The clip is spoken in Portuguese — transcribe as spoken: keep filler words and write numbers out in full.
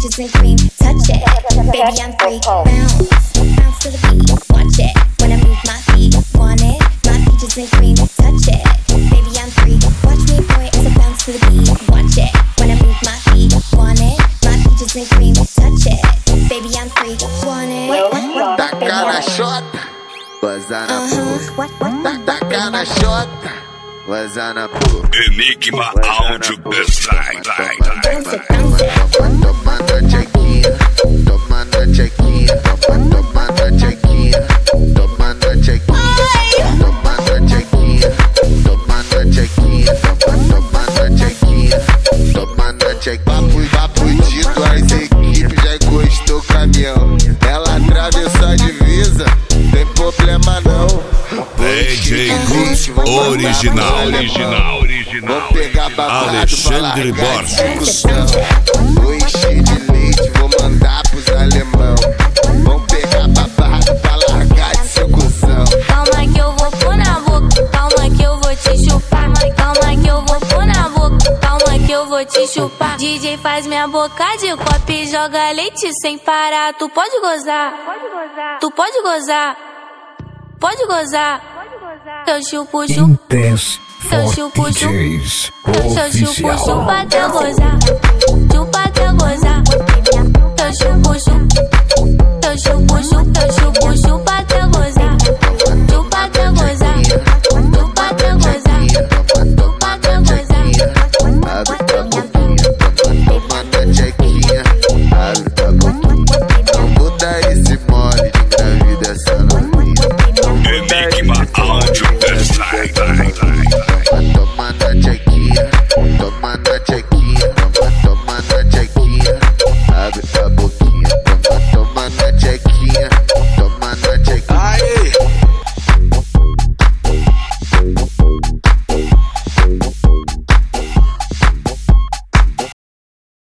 peaches and cream. Touch it, baby, I'm free. Bounce, bounce to the beat. Watch it when I move my feet. Want it? My peaches and cream. Touch it, baby, I'm free. Watch me, boy, as I bounce to the beat. Watch it when I move my feet. Want it? My peaches and cream. Touch it, baby, I'm free. Want it? Taca na chota, goza na boca. Taca na chota, goza na boca. Enigma Audio Design. Toma na chequinha, toma na chequinha, toma na chequinha, toma na chequinha, toma na chequinha, toma na chequinha, toma na chequinha, toma na chequinha. Papo, papo dito, as equipes já encostou o caminhão. Ela atravessou a divisa, tem problema não. D J Gus original, original, original. Vou pegar babado, Alexandre Borges. Dois cheio de leite, vou mandar pros alemão. Vão pegar babado pra largar de seu cuzão. Calma que eu vou pôr na boca, calma que eu vou te chupar. Calma que eu vou pôr na boca, calma que eu vou te chupar. D J faz minha boca de copo e joga leite sem parar. Tu pode gozar, tu pode gozar, pode gozar. Eu chupo, chupo, eu chupo, chupo, eu chupo, chupo até eu gozar.